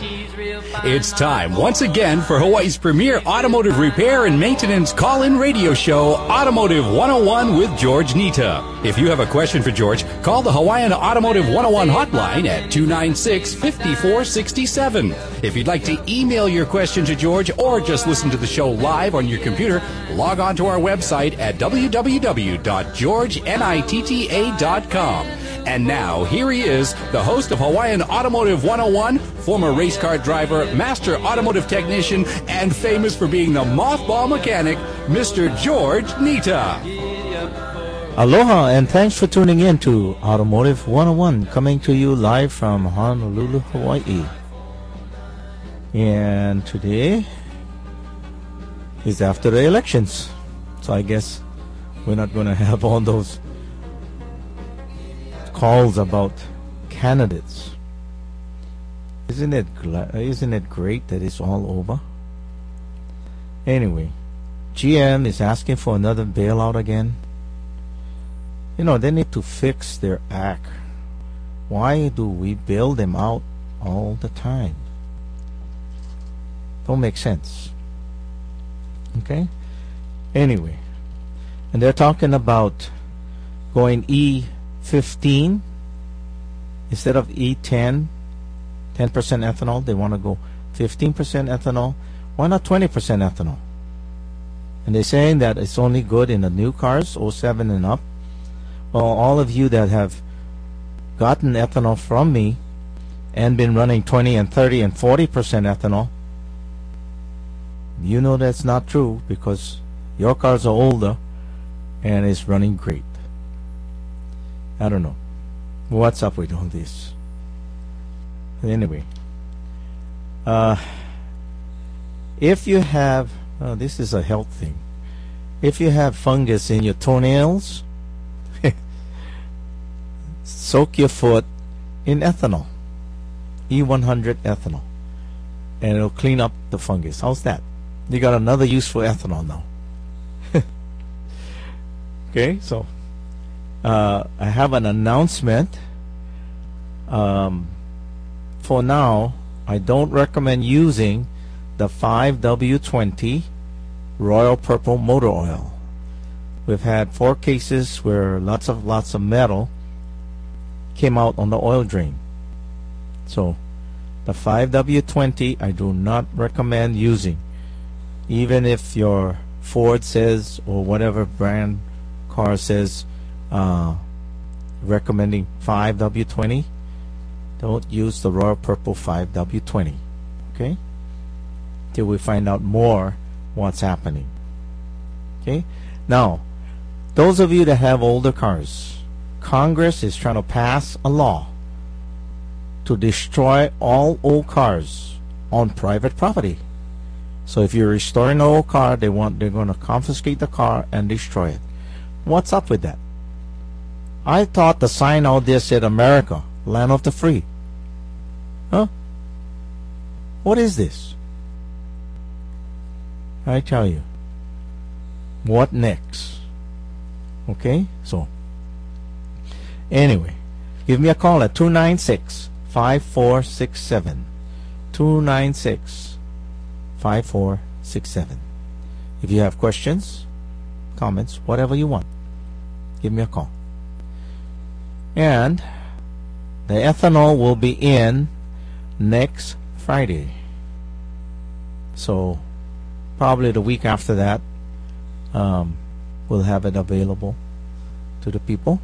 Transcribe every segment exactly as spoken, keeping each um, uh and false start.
It's time once again for Hawaii's premier automotive repair and maintenance call-in radio show, Automotive one oh one with George Nita. If you have a question for George, call the Hawaiian Automotive one oh one hotline at two nine six, five four six seven. If you'd like to email your question to George or just listen to the show live on your computer, log on to our website at w w w dot george nitta dot com. And now, here he is, the host of Hawaiian Automotive one oh one, former race car driver, master automotive technician, and famous for being the mothball mechanic, Mister George Nita. Aloha, and thanks for tuning in to Automotive one oh one, coming to you live from Honolulu, Hawaii. And today is after the elections, so I guess we're not going to have all those calls about candidates. Isn't it gla- isn't it great that it's all over? Anyway, G M is asking for another bailout again. You know, they need to fix their act. Why do we bail them out all the time? Don't make sense. Okay? Anyway, and they're talking about going E fifteen instead of E ten, ten percent ethanol. They want to go fifteen percent ethanol. Why not twenty percent ethanol? And they're saying that it's only good in the new cars, oh seven and up. Well, all of you that have gotten ethanol from me and been running twenty and thirty and forty percent ethanol, you know that's not true, because your cars are older and it's running great. I don't know what's up with all this. Anyway, uh, if you have, oh, this is a health thing. If you have fungus in your toenails, soak your foot in ethanol, E one hundred ethanol, and it'll clean up the fungus. How's that? You got another use for ethanol now. Okay, so uh, I have an announcement. Um, for now, I don't recommend using the five W twenty Royal Purple motor oil. We've had four cases where lots of lots of metal came out on the oil drain. So the five W twenty I do not recommend using, even if your Ford says, or whatever brand car says, uh, recommending five W twenty. Don't use the Royal Purple five W twenty, okay, till we find out more what's happening. Okay, now those of you that have older cars, Congress is trying to pass a law to destroy all old cars on private property. So if you're restoring an old car, they want they're going to confiscate the car and destroy it. What's up with that? I thought the sign out there said America, land of the free. Huh? What is this? I tell you. What next? Okay, so anyway, give me a call at two nine six, five four six seven. two nine six, five four six seven. If you have questions, comments, whatever you want, give me a call. And the ethanol will be in next Friday. So probably the week after that, um, we'll have it available to the people.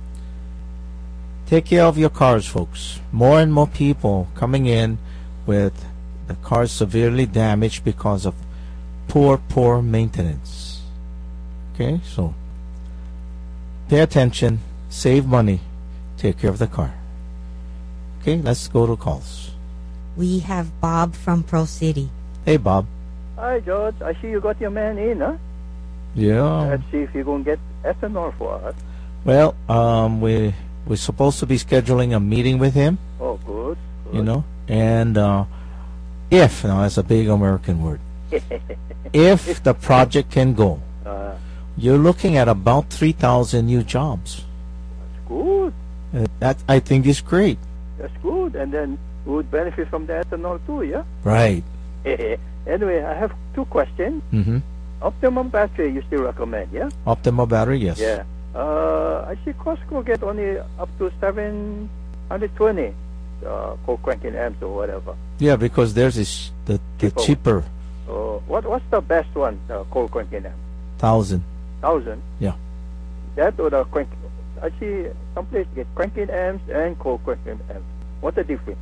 Take care of your cars, folks. More and more people coming in with the cars severely damaged because of poor, poor maintenance. Okay, so pay attention, save money, take care of the car. Okay, let's go to calls. We have Bob from Pro City. Hey, Bob. Hi, George. I see you got your man in, huh? Yeah. Let's see if you're going to get ethanol for us. Well, um, we we're supposed to be scheduling a meeting with him. Oh, good. good. You know, and uh, if now that's a big American word. If the project can go, uh, you're looking at about three thousand new jobs. That's good. Uh, that I think is great. That's good. And then we would benefit from the ethanol too, yeah? Right. Anyway, I have two questions. Mm-hmm. Optimum battery you still recommend, yeah? Optimal battery, yes. Yeah. Uh, I see Costco get only up to seven hundred twenty uh, cold cranking amps or whatever. Yeah, because theirs is the, the Cheaper one. cheaper So what what's the best one, uh, cold cranking amp? thousand. Thousand? Yeah. That or the crank? I see some place get cranking amps and cold cranking amps. What's the difference?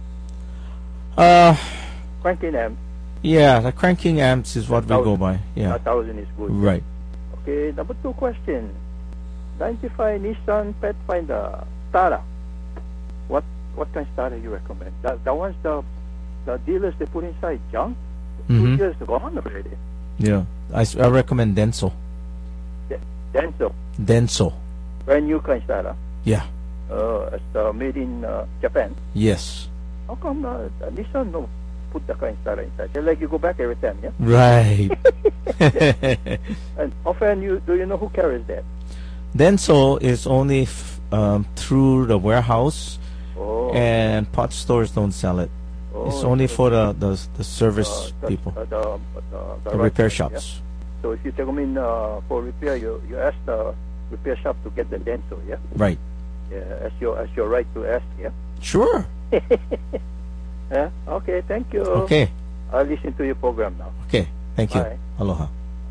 Uh, Cranking amps, yeah, the cranking amps is what we go Thousand. by. Yeah. a thousand is good. Right. Okay, number two question. ninety-five Nissan Pathfinder starter. What what kind of starter you recommend? The, the ones the the dealers they put inside junk? Mhm. Two years gone already. Yeah. I, s- I recommend Denso. De- Denso, Denso. brand new kind of starter. Yeah. Uh, it's uh, made in uh, Japan. Yes. How come uh, Nissan no put the kind of starter inside? They like you go back every time, yeah? Right. And often you do you know who carries that? Denso is only f- um, through the warehouse, Oh, and pot stores don't sell it. oh, It's only so, for the, the, the service uh, the- people, uh, the, the, the the right repair kind, yeah? shops. So if you take them in uh, for repair, you you ask the repair shop to get the Denso, yeah? Right. Yeah, as your as your right to ask, yeah. Sure. Yeah. Okay, thank you. Okay. I'll listen to your program now. Okay. Thank you. Bye. Aloha.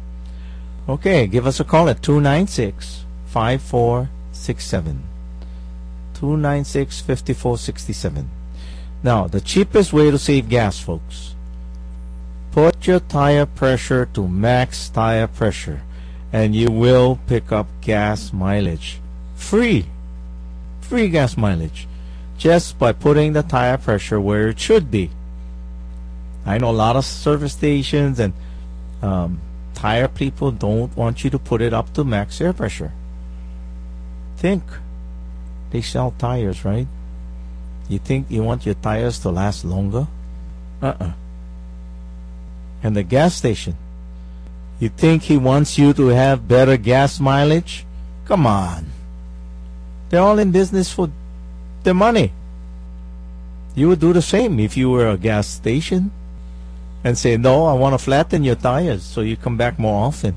Okay. Give us a call at two nine six, five four six seven. two nine six, five four six seven. Now, the cheapest way to save gas, folks. Put your tire pressure to max tire pressure, and you will pick up gas mileage. Free. Free gas mileage. Just by putting the tire pressure where it should be. I know a lot of service stations and um, tire people don't want you to put it up to max air pressure. Think. They sell tires, right? You think you want your tires to last longer? Uh-uh. And the gas station, you think he wants you to have better gas mileage? Come on. They're all in business for their money. You would do the same if you were a gas station and say, no, I want to flatten your tires so you come back more often.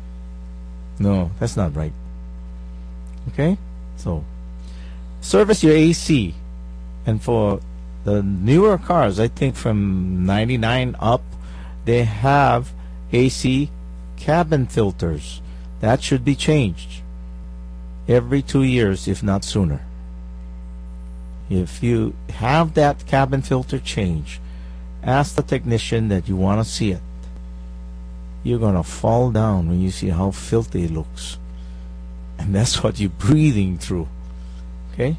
No, that's not right. Okay? So, service your A C. And for the newer cars, I think from ninety-nine up, they have A C cabin filters. That should be changed every two years, if not sooner. If you have that cabin filter change, ask the technician that you want to see it. You're going to fall down when you see how filthy it looks. And that's what you're breathing through. Okay?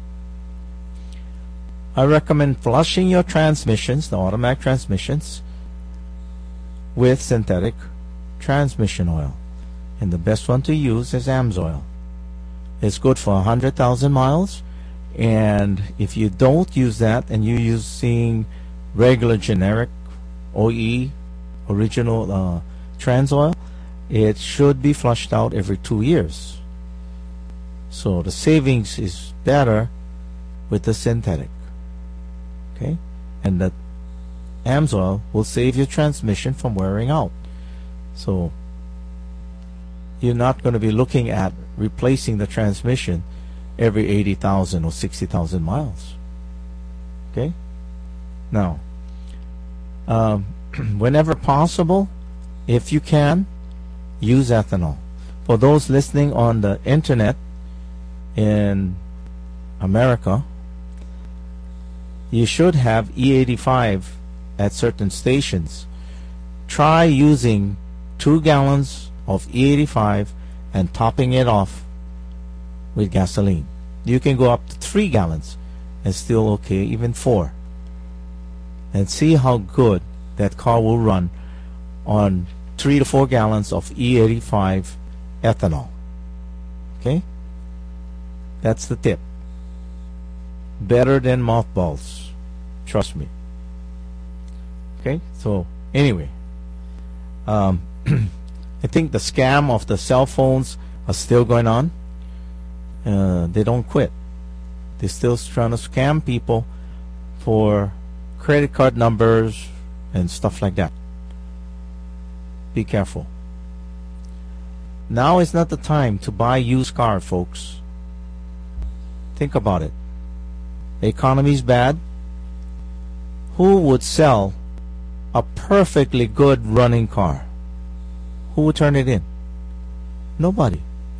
I recommend flushing your transmissions, the automatic transmissions, with synthetic transmission oil. And the best one to use is AMSOIL. It's good for one hundred thousand miles. And if you don't use that and you're using regular generic O E, original uh, trans oil, it should be flushed out every two years. So the savings is better with the synthetic. Okay? And the AMSOIL will save your transmission from wearing out. So you're not going to be looking at replacing the transmission every eighty thousand or sixty thousand miles. Okay? Now, um, whenever possible, if you can, use ethanol. For those listening on the internet in America, you should have E eighty-five at certain stations. Try using two gallons of E eighty-five and topping it off with gasoline. You can go up to three gallons and still okay, even four. And see how good that car will run on three to four gallons of E eighty-five ethanol. Okay? That's the tip. Better than mothballs. Trust me. Okay? So, anyway. Um, I think the scam of the cell phones are still going on. Uh, they don't quit. They're still trying to scam people for credit card numbers and stuff like that. Be careful. Now is not the time to buy used car, folks. Think about it. The economy's bad. Who would sell a perfectly good running car? Who would turn it in? Nobody.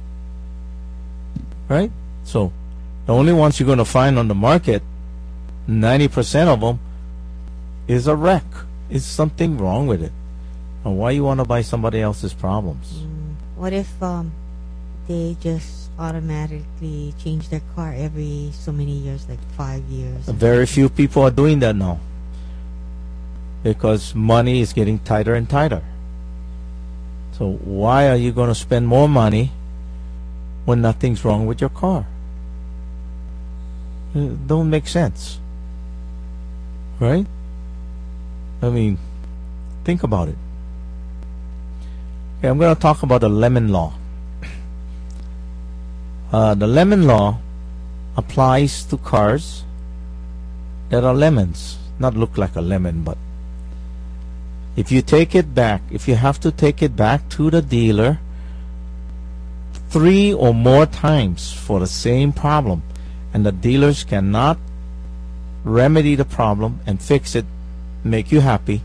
Right? So, the only ones you're going to find on the market, ninety percent of them, is a wreck. Is something wrong with it? And why you want to buy somebody else's problems? Mm, what if um, they just automatically change their car every so many years, like five years? Very few people are doing that now, because money is getting tighter and tighter. So why are you going to spend more money when nothing's wrong with your car? It don't make sense. Right? I mean, think about it. Okay, I'm going to talk about the lemon law. Uh, the lemon law applies to cars that are lemons. Not look like a lemon, but if you take it back, if you have to take it back to the dealer three or more times for the same problem, and the dealers cannot remedy the problem and fix it, make you happy,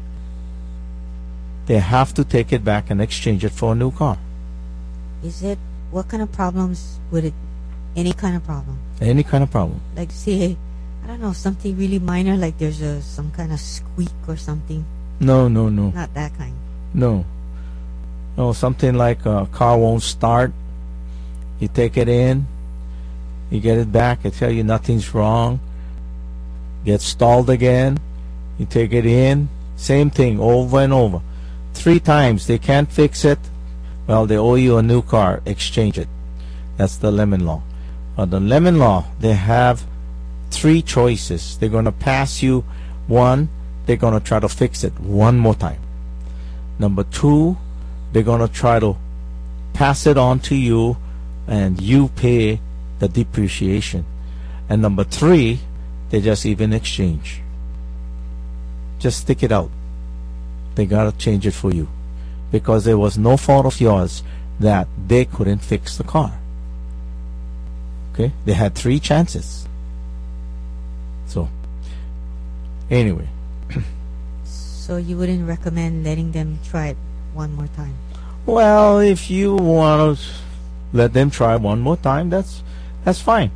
they have to take it back and exchange it for a new car. Is it, what kind of problems would it, any kind of problem? Any kind of problem. Like say, I don't know, something really minor, like there's a some kind of squeak or something. No, no, no. Not that kind. No. No, something like a car won't start. You take it in, you get it back, they tell you nothing's wrong. Get stalled again, you take it in, same thing over and over. Three times they can't fix it, well, they owe you a new car, exchange it. That's the lemon law. Uh, the lemon law, they have three choices. They're going to pass you one, they're going to try to fix it one more time. Number two, they're going to try to pass it on to you and you pay the depreciation. And number three, they just even exchange. Just stick it out. They got to change it for you because there was no fault of yours that they couldn't fix the car. Okay? They had three chances. So, anyway. So you wouldn't recommend letting them try it one more time? Well, if you want to let them try one more time, that's that's fine.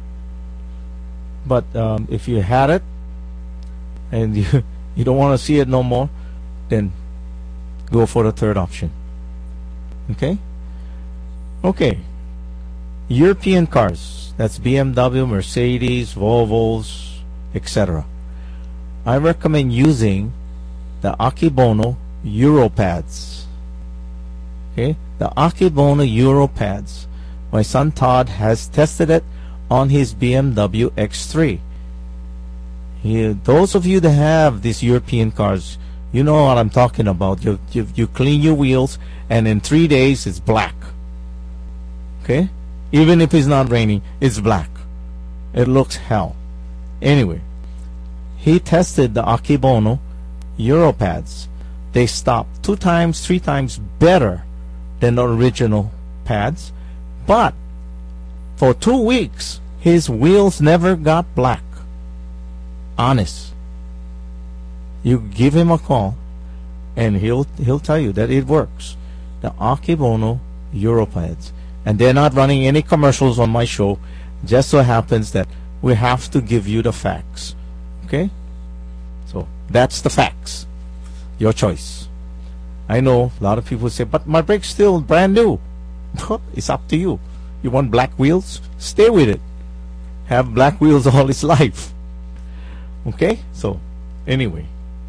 But um, if you had it and you you don't want to see it no more, then go for the third option. Okay? Okay. European cars, that's B M W, Mercedes, Volvos, et cetera. I recommend using the Akebono Europads. Okay? The Akebono Europads. My son Todd has tested it on his B M W X three. He, those of you that have these European cars, you know what I'm talking about. You, you, you clean your wheels and in three days it's black. Okay? Even if it's not raining, it's black. It looks hell. Anyway, he tested the Akebono Europads. They stopped two times, three times better than the original pads. But for two weeks, his wheels never got black. Honest. You give him a call, and he'll he'll tell you that it works. The Akebono Europads, and they're not running any commercials on my show. Just so happens that we have to give you the facts. Okay? So that's the facts. Your choice. I know a lot of people say, but my brake's still brand new. It's up to you. You want black wheels? Stay with it. Have black wheels all its life. Okay? So, anyway.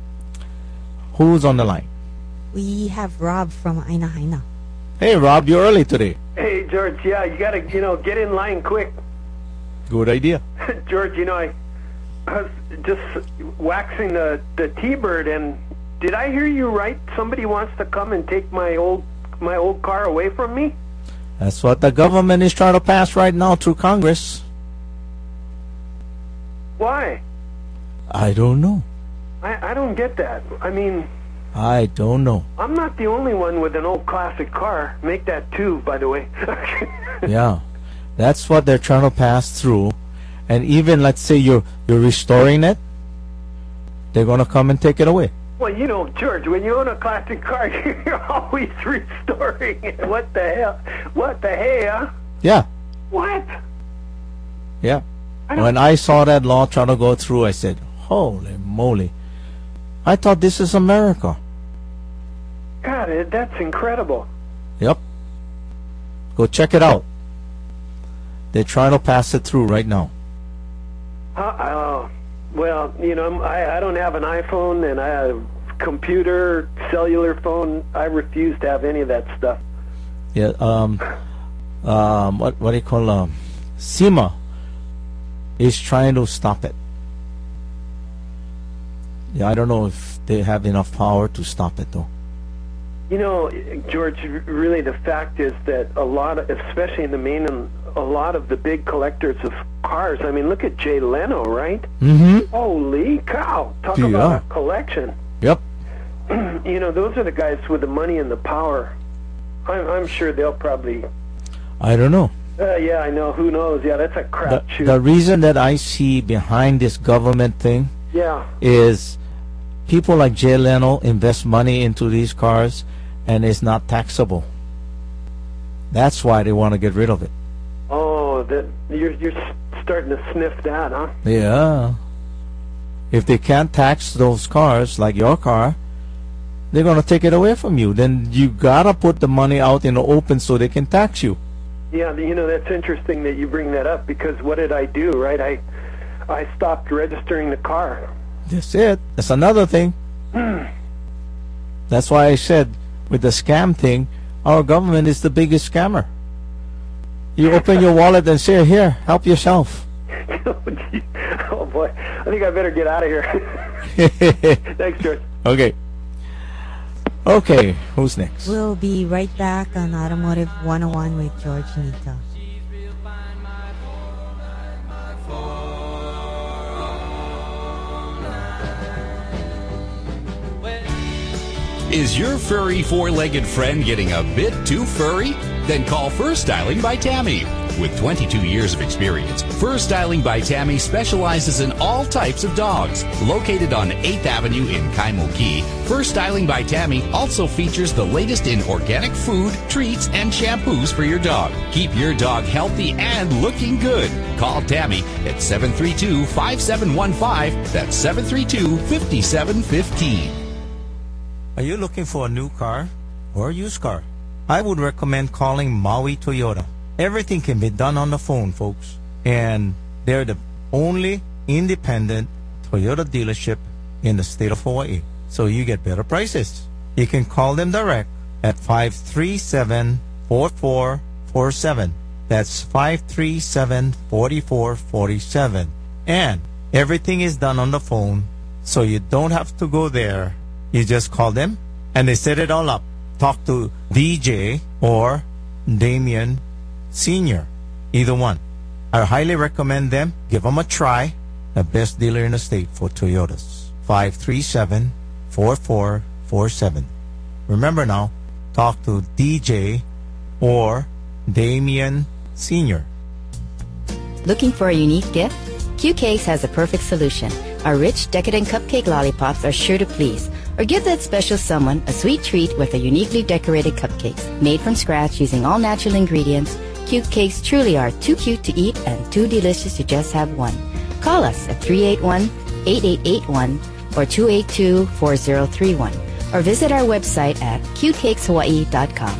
Who's on the line? We have Rob from Aina Haina. Hey, Rob, you're early today. Hey, George, yeah, you got to, you know, get in line quick. Good idea. George, you know, I, I was just waxing the, the T-Bird, and did I hear you right? Somebody wants to come and take my old my old car away from me? That's what the government is trying to pass right now through Congress. Why? I don't know. I, I don't get that. I mean, I don't know. I'm not the only one with an old classic car. Make that two, by the way. Yeah, that's what they're trying to pass through. And even, let's say you're you're restoring it, they're going to come and take it away. Well, you know, George, when you own a classic car, you're always restoring it. What the hell? What the hell? Yeah, What? yeah. I don't- When I saw that law trying to go through, I said, holy moly. I thought this is America. God, it, that's incredible. Yep. Go check it out. They're trying to pass it through right now. Uh, uh, well, you know, I'm- I, I don't have an iPhone, and I have computer, cellular phone. I refuse to have any of that stuff. Yeah. Um. Um. What What do you call um? SEMA is trying to stop it. Yeah. I don't know if they have enough power to stop it though. You know, George, really the fact is that a lot of, especially in the main, and a lot of the big collectors of cars, I mean, look at Jay Leno, right? Mm-hmm. Holy cow. Talk Yeah. about a collection. Yep. You know, those are the guys with the money and the power. I'm, I'm sure they'll probably, I don't know. uh, yeah, I know, who knows? Yeah, that's a The, crapshoot. the reason that I see behind this government thing Yeah. is people like Jay Leno invest money into these cars and it's not taxable. That's why they want to get rid of it. Oh, that you're you're s- starting to sniff that, huh? Yeah. If they can't tax those cars, like your car, they're going to take it away from you. Then you got to put the money out in the open so they can tax you. Yeah, you know, that's interesting that you bring that up, because what did I do, right? I I stopped registering the car. That's it. That's another thing. That's why I said with the scam thing, our government is the biggest scammer. You open your wallet and say, here, help yourself. Oh, gee. Oh, boy. I think I better get out of here. Thanks, George. Okay. Okay, who's next? We'll be right back on Automotive one oh one with George Nito. Is your furry four-legged friend getting a bit too furry? Then call Fur Styling by Tammy. With twenty-two years of experience, Fur Styling by Tammy specializes in all types of dogs. Located on eighth Avenue in Kaimoki, Fur Styling by Tammy also features the latest in organic food, treats, and shampoos for your dog. Keep your dog healthy and looking good. Call Tammy at seven three two, five seven one five. That's seven three two, five seven one five. Are you looking for a new car or a used car? I would recommend calling Maui Toyota. Everything can be done on the phone, folks. And they're the only independent Toyota dealership in the state of Hawaii. So you get better prices. You can call them direct at five three seven, four four four seven. That's five three seven, four four four seven. And everything is done on the phone, so you don't have to go there. You just call them, and they set it all up. Talk to D J or Damien Senior, either one. I highly recommend them. Give them a try. The best dealer in the state for Toyotas. five three seven, four four four seven. Remember now, talk to D J or Damien Senior. Looking for a unique gift? Q Cakes has a perfect solution. Our rich, decadent cupcake lollipops are sure to please. Or give that special someone a sweet treat with a uniquely decorated cupcakes. Made from scratch using all natural ingredients, Q Cakes truly are too cute to eat and too delicious to just have one. Call us at three eight one, eight eight eight one or two eight two, four zero three one. Or visit our website at cute cakes hawaii dot com.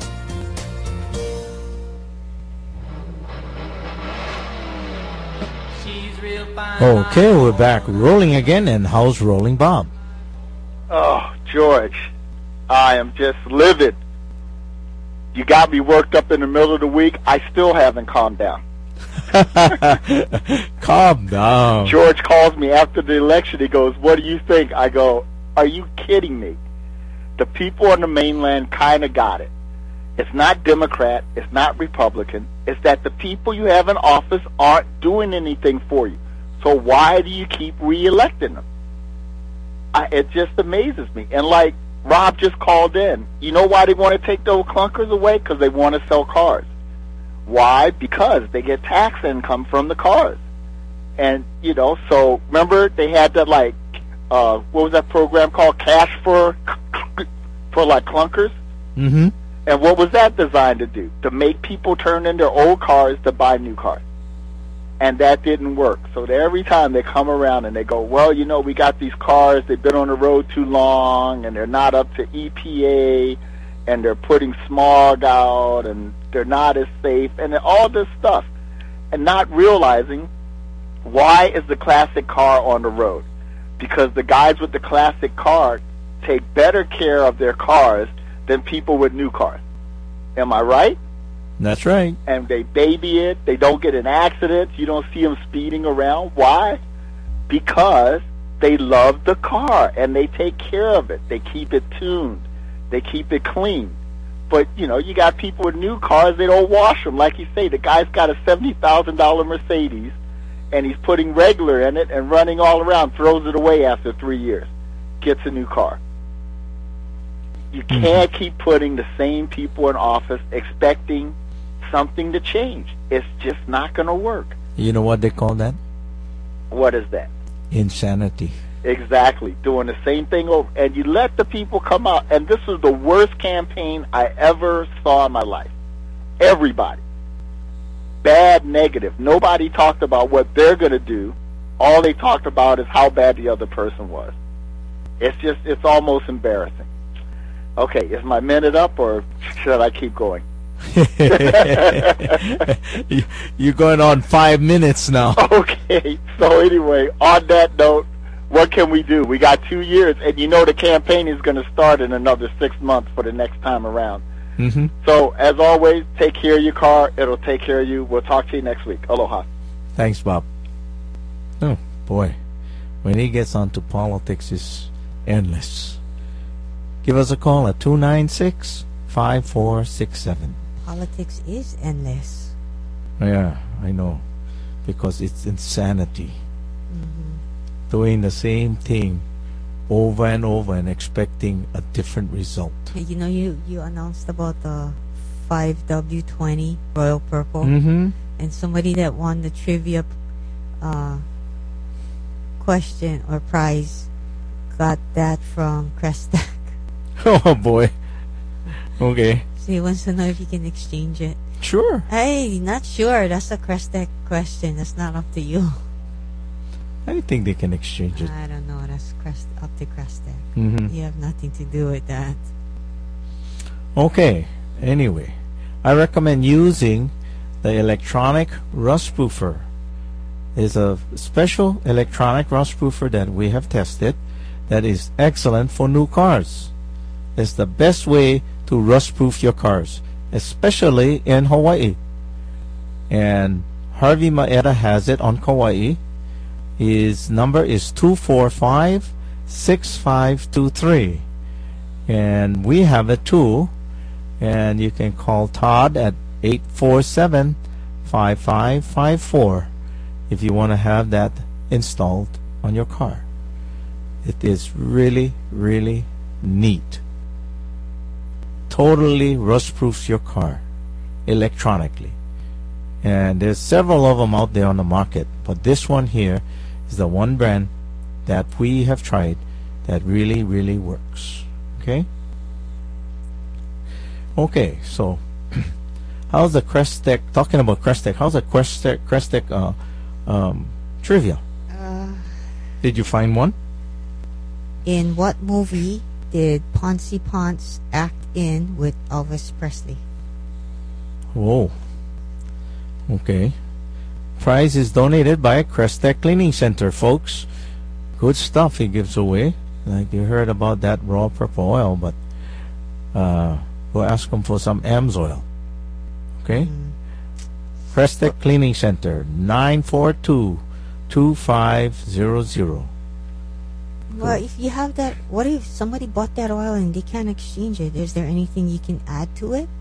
Okay, we're back rolling again, and how's Rolling Bob? Oh, George, I am just livid. You got me worked up in the middle of the week. I still haven't calmed down. Calm down. George calls me after the election. He goes, what do you think? I go, are you kidding me? The people on the mainland kind of got it. It's not Democrat. It's not Republican. It's that the people you have in office aren't doing anything for you. So why do you keep re-electing them? I, it just amazes me. And like Rob just called in, you know why they want to take those clunkers away? Because they want to sell cars. Why? Because they get tax income from the cars. And, you know, so remember they had that, like, uh, what was that program called? Cash for, for like, clunkers? Mm-hmm. And what was that designed to do? To make people turn in their old cars to buy new cars. And that didn't work. So every time they come around and they go, well, you know, we got these cars, they've been on the road too long, and they're not up to E P A, and they're putting smog out, and they're not as safe, and all this stuff. And not realizing, why is the classic car on the road? Because the guys with the classic car take better care of their cars than people with new cars. Am I right? That's right. And they baby it. They don't get in accidents. You don't see them speeding around. Why? Because they love the car and they take care of it. They keep it tuned. They keep it clean. But, you know, you got people with new cars, they don't wash them. Like you say, the guy's got a seventy thousand dollars Mercedes, and he's putting regular in it and running all around, throws it away after three years, gets a new car. You can't mm-hmm. keep putting the same people in office expecting something to change. It's just not going to work. You know what they call that? What is that? Insanity. Exactly. Doing the same thing over. And you let the people come out. And this was the worst campaign I ever saw in my life. Everybody. Bad, negative. Nobody talked about what they're going to do. All they talked about is how bad the other person was. It's just, it's almost embarrassing. Okay, is my minute up, or should I keep going? You're going on five minutes now. Okay, so anyway, on that note, what can we do? We got two years, and you know the campaign is going to start in another six months for the next time around. Mm-hmm. So, as always, take care of your car. It'll take care of you. We'll talk to you next week. Aloha. Thanks, Bob. Oh, boy. When he gets onto politics, it's endless. Give us a call at two nine six, five four six seven. Politics is endless. Yeah, I know. Because it's insanity. Mm-hmm. Doing the same thing over and over and expecting a different result. You know, you, you announced about the five W twenty Royal Purple. Mm-hmm. And somebody that won the trivia uh, question or prize got that from Crestac. Oh, boy. Okay. So he wants to know if you can exchange it. Sure. Hey, not sure. That's a Crestac question. That's not up to you. I think they can exchange it. I don't know. That's Crest, up to Crestac. Mm-hmm. You have nothing to do with that. Okay. Anyway, I recommend using the electronic rust proofer. It's a special electronic rust proofer that we have tested that is excellent for new cars. It's the best way to rust proof your cars, especially in Hawaii. And Harvey Maeda has it on Kauai. His number is two four five, six five two three. And we have it too. And you can call Todd at eight four seven, five five five four if you want to have that installed on your car. It is really, really neat. Totally rust proofs your car electronically. And there's several of them out there on the market, but this one here is the one brand that we have tried that really, really works. Okay? Okay, so how's the Crestac, talking about Crestac, how's the Crestac, Crestac uh, um, trivia? Uh, Did you find one? in what movie did Ponzi Ponce act in with Elvis Presley? Whoa. Okay. Prize is donated by Crestac Cleaning Center, folks. Good stuff he gives away. Like you heard about that raw purple oil, but uh, we'll ask him for some A M S oil. Okay? Mm. Crestac Cleaning Center, nine four two, two five zero zero. Well, if you have that, what if somebody bought that oil and they can't exchange it? Is there anything you can add to it?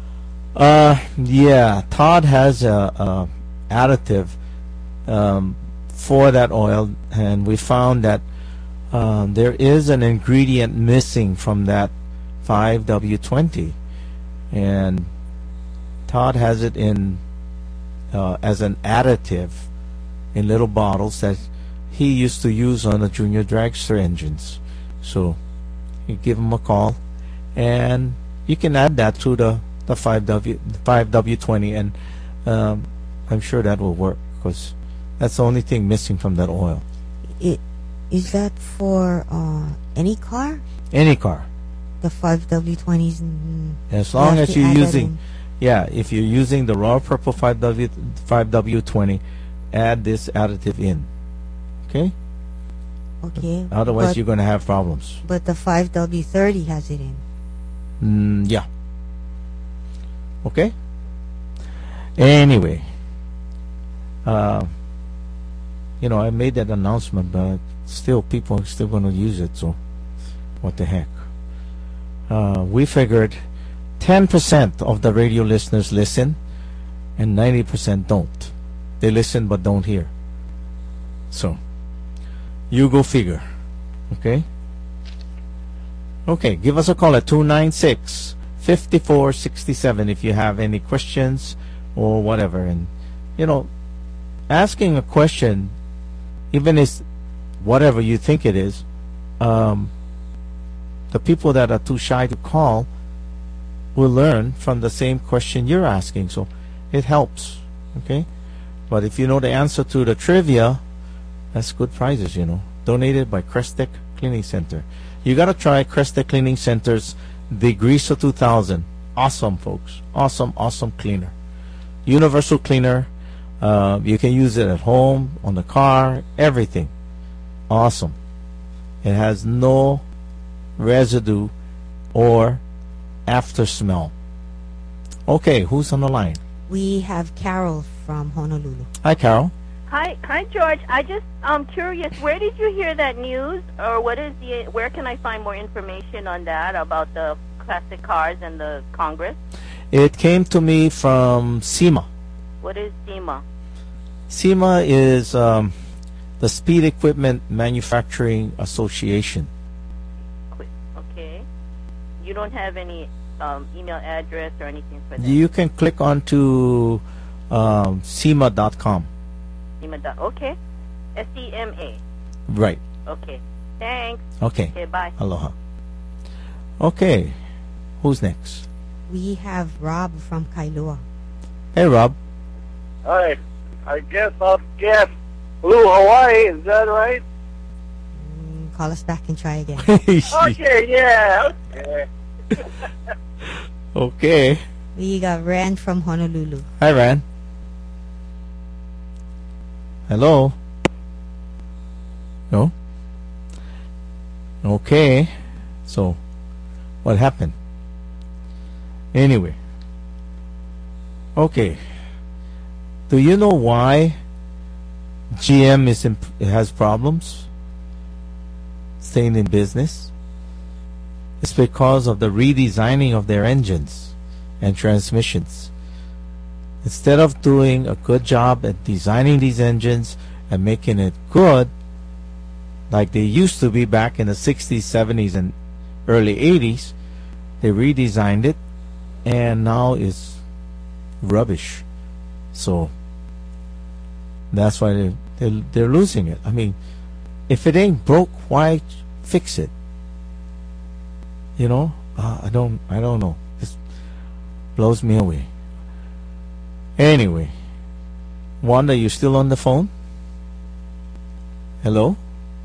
Uh, yeah, Todd has a, a additive, um, for that oil, and we found that uh, there is an ingredient missing from that five W twenty, and Todd has it in uh, as an additive in little bottles that he used to use on the junior dragster engines. So you give him a call, and you can add that to the the five W five W twenty, and um, I'm sure that will work, because that's the only thing missing from that oil. It, is that for uh, any car? Any car, The five W twenties? as long as you're using, yeah, if you're using the Royal Purple five W five W twenty, add this additive in. Okay. Okay. Otherwise, but, you're going to have problems. But the five W thirty has it in. Mm, yeah. Okay. Anyway, uh, you know, I made that announcement, but still, people are still going to use it. So, what the heck? Uh, we figured ten percent of the radio listeners listen, and ninety percent don't. They listen but don't hear. So, you go figure. Okay? Okay, give us a call at two nine six, five four six seven if you have any questions or whatever. And, you know, asking a question, even if whatever you think it is, um, the people that are too shy to call will learn from the same question you're asking. So it helps. Okay? But if you know the answer to the trivia, that's good prizes, you know. Donated by Crestec Cleaning Center. You got to try Crestec Cleaning Center's Degreaser two thousand. Awesome, folks. Awesome, awesome cleaner. Universal cleaner. Uh, you can use it at home, on the car, everything. Awesome. It has no residue or after smell. Okay, who's on the line? We have Carol from Honolulu. Hi, Carol. Hi, hi, George. I just I'm curious. Where did you hear that news, or what is the? Where can I find more information on that about the classic cars and the Congress? It came to me from SEMA. What is SEMA? SEMA is um, the Speed Equipment Manufacturing Association. Okay. You don't have any um, email address or anything for that? You can click onto um, SEMA dot com. SEMA. Okay. S E M A. Right. Okay. Thanks. Okay. Okay, bye. Aloha. Okay. Who's next? We have Rob from Kailua. Hey, Rob. Hi. I guess I'll guess Blue Hawaii. Is that right? Mm, call us back and try again. Okay, yeah. Okay. Okay. We got Rand from Honolulu. Hi, Rand. Hello? No? Okay. So, what happened? Anyway. Okay. Do you know why G M is in, has problems staying in business? It's because of the redesigning of their engines and transmissions. Instead of doing a good job at designing these engines and making it good, like they used to be back in the sixties, seventies, and early eighties, they redesigned it, and now it's rubbish. So that's why they, they're, they're losing it. I mean, if it ain't broke, why fix it? You know, uh, I don't, I don't know. This blows me away. Anyway, Wanda, you still on the phone? Hello?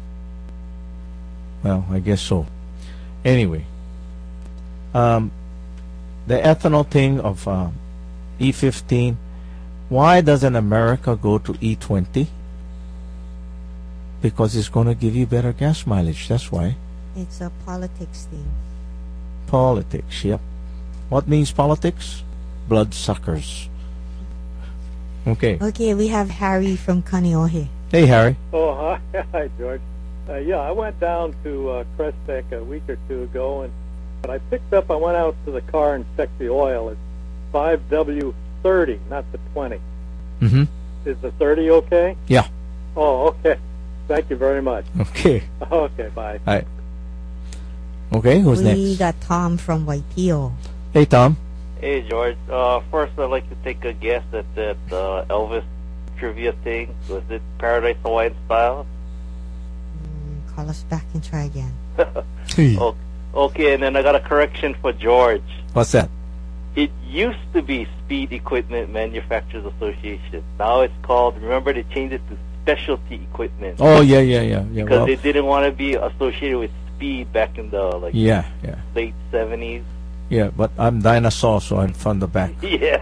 Well, I guess so. Anyway, um, the ethanol thing of uh, E fifteen. Why doesn't America go to E twenty? Because it's going to give you better gas mileage. That's why. It's a politics thing. Politics, yep. What means politics? Bloodsuckers. Okay. Okay, we have Harry from Kaneohe. Hey, Harry. Oh, hi, hi George. Uh, yeah, I went down to uh, Crestec a week or two ago, and but I picked up, I went out to the car and checked the oil. It's five W thirty, not the twenty. Mm-hmm. Is the thirty okay? Yeah. Oh, okay. Thank you very much. Okay. Okay, bye. All right. Okay, who's we next? got Tom from Waipio. Hey, Tom. Hey, George. Uh, first, I'd like to take a guess at that uh, Elvis trivia thing. Was it Paradise Hawaiian Style? Mm, call us back and try again. okay, okay, and then I got a correction for George. What's that? It used to be Speed Equipment Manufacturers Association. Now it's called, remember they changed it to Specialty Equipment. Oh, yeah, yeah, yeah. yeah Because well, they didn't want to be associated with Speed back in the like yeah, yeah. late seventies. Yeah, but I'm dinosaur, so I'm from the back. Yeah.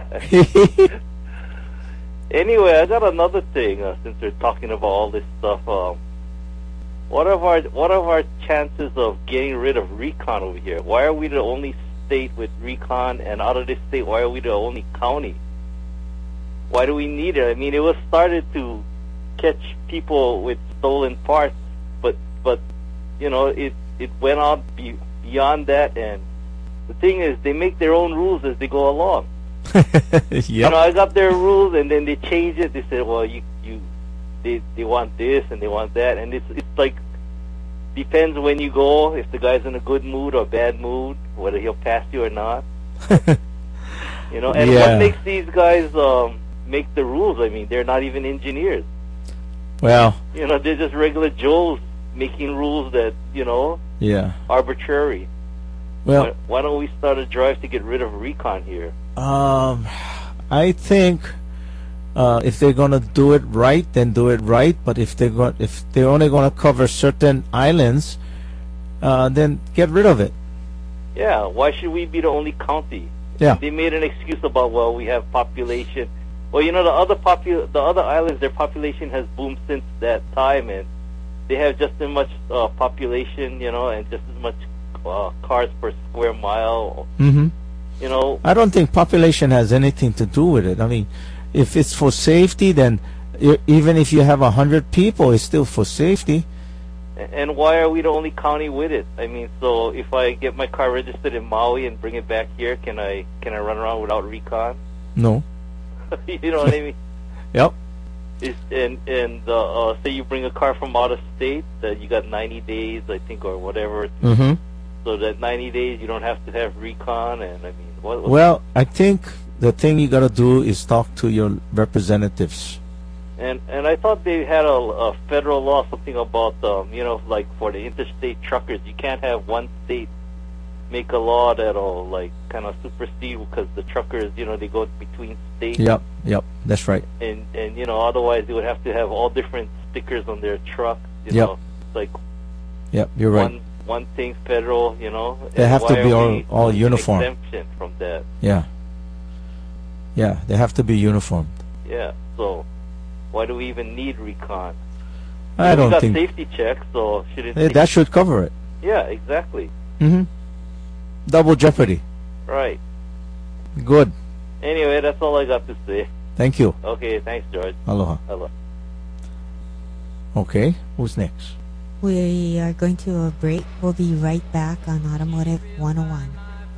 Anyway, I got another thing. Uh, since we're talking about all this stuff, um, what are our what are our chances of getting rid of recon over here? Why are we the only state with recon, and out of this state, why are we the only county? Why do we need it? I mean, it was started to catch people with stolen parts, but but you know, it it went on be, beyond that, and the thing is, they make their own rules as they go along. Yep. You know, I got their rules, and then they change it. They say, well, you, you, they, they want this and they want that, and it's, it's like depends when you go. If the guy's in a good mood or bad mood, whether he'll pass you or not. You know, and Yeah. what makes these guys um, make the rules? I mean, they're not even engineers. Well, You know, they're just regular Joes making rules that you know yeah. arbitrary. Well, why, why don't we start a drive to get rid of recon here? Um, I think uh, if they're gonna do it right, then do it right. But if they're going, if they're only gonna cover certain islands, uh, then get rid of it. Yeah, why should we be the only county? Yeah. They made an excuse about, well, we have population. Well, you know, the other popu- the other islands, their population has boomed since that time, and they have just as much uh, population, you know, and just as much uh, cars per square mile. Mm-hmm. You know, I don't think population has anything to do with it. I mean, if it's for safety, then e- even if you have a hundred people, it's still for safety. and why are we the only county with it? I mean, so if I get my car registered in Maui and bring it back here, can I can I run around without recon? No. You know what I mean? Yep. Is, and and uh, uh, say you bring a car from out of state, that you got ninety days, I think, or whatever. Mm-hmm. So that ninety days, you don't have to have recon. And I mean, what? what Well, I think the thing you got to do is talk to your representatives. And and I thought they had a, a federal law, something about um, you know, like for the interstate truckers, you can't have one state make a law that'll like kind of supersede, because the truckers, you know, they go between states. Yep, yep, that's right. And and you know, otherwise they would have to have all different stickers on their truck. You Yep. know, like Yep, you're right. one one thing federal. You know, They and have to why be are all- we all an uniform. Exemption from that. Yeah. Yeah, they have to be uniform. Yeah. So why do we even need recon? I we don't got think safety checks, so shouldn't eh, that should cover it. Yeah, exactly. Mm-hmm. Double jeopardy. Right. Good. Anyway, that's all I got to say. Thank you. Okay, thanks, George. Aloha. Aloha. Okay, who's next? We are going to a break. We'll be right back on Automotive one oh one.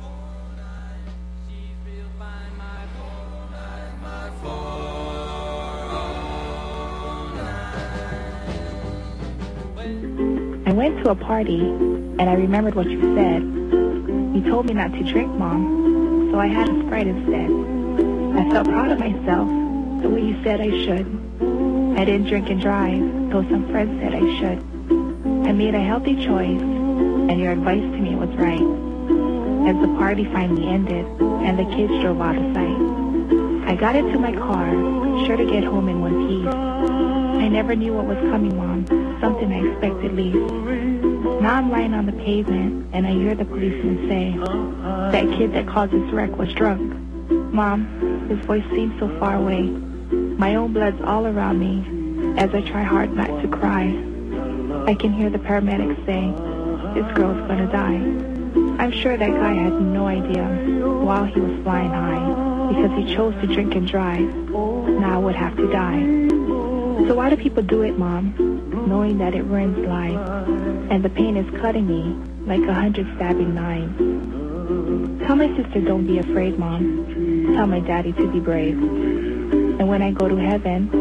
I went to a party, and I remembered what you said. You told me not to drink, Mom, so I had a Sprite instead. I felt proud of myself, the way you said I should. I didn't drink and drive, though some friends said I should. I made a healthy choice, and your advice to me was right. As the party finally ended, and the kids drove out of sight, I got into my car, sure to get home in one piece. I never knew what was coming, Mom, something unexpected least. Now I'm lying on the pavement, and I hear the policeman say, that kid that caused this wreck was drunk. Mom, his voice seems so far away. My own blood's all around me, as I try hard not to cry. I can hear the paramedics saying, this girl's gonna die. I'm sure that guy had no idea while he was flying high, because he chose to drink and drive. Now I would have to die. So why do people do it, Mom, knowing that it ruins lives, and the pain is cutting me like a hundred stabbing knives? Tell my sister don't be afraid, Mom. Tell my daddy to be brave. And when I go to heaven,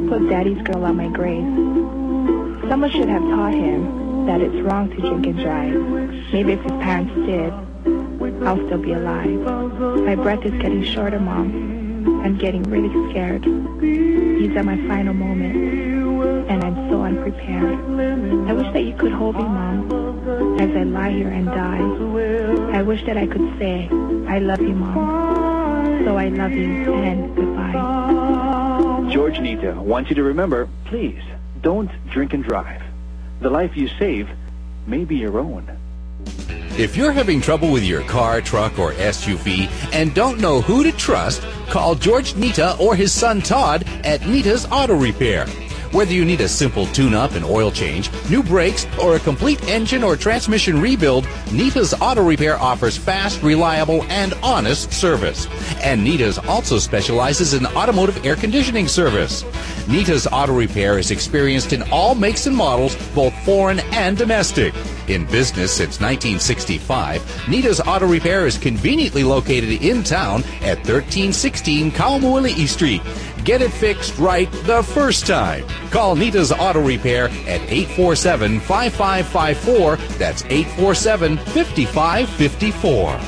put daddy's girl on my grave. Someone should have taught him that it's wrong to drink and drive. Maybe if his parents did, I'll still be alive. My breath is getting shorter, Mom. I'm getting really scared. These are my final moments, and I'm so unprepared. I wish that you could hold me, Mom, as I lie here and die. I wish that I could say, I love you, Mom. So I love you, and goodbye. George Nita wants you to remember, please, don't drink and drive. The life you save may be your own. If you're having trouble with your car, truck, or S U V and don't know who to trust, call George Nita or his son Todd at Nita's Auto Repair. Whether you need a simple tune-up and oil change, new brakes, or a complete engine or transmission rebuild, Nita's Auto Repair offers fast, reliable, and honest service. And Nita's also specializes in automotive air conditioning service. Nita's Auto Repair is experienced in all makes and models, both foreign and domestic. In business since nineteen sixty-five, Nita's Auto Repair is conveniently located in town at thirteen sixteen Kaumuali'i Street. Get it fixed right the first time. Call Nita's Auto Repair at eight four seven, five five five four. That's eight four seven, five five five four.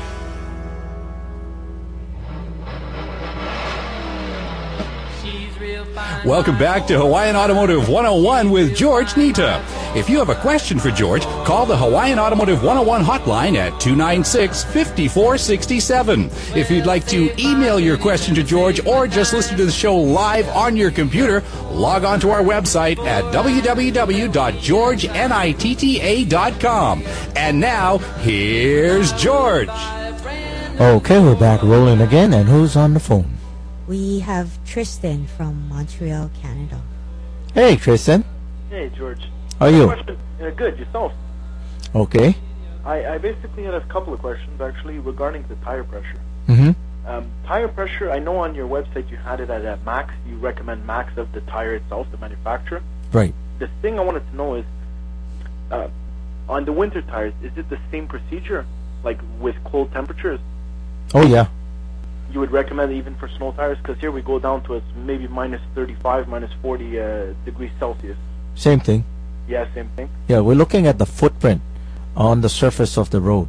Welcome back to Hawaiian Automotive one oh one with George Nita. If you have a question for George, call the Hawaiian Automotive one oh one hotline at two nine six, five four six seven. If you'd like to email your question to George or just listen to the show live on your computer, log on to our website at w w w dot george nitta dot com. And now, here's George. Okay, we're back rolling again, and who's on the phone? We have Tristan from Montreal, Canada. Hey, Tristan. Hey, George. How are you? Question, uh, good. Yourself? Okay. I, I basically had a couple of questions, actually, regarding the tire pressure. Mm-hmm. Um, tire pressure, I know on your website you had it at a max. You recommend max of the tire itself, the manufacturer. Right. The thing I wanted to know is, uh, on the winter tires, is it the same procedure, like with cold temperatures? Oh, yeah. You would recommend it even for snow tires? Because here we go down to maybe minus thirty-five, minus forty uh, degrees Celsius. Same thing. Yeah, same thing. Yeah, we're looking at the footprint on the surface of the road.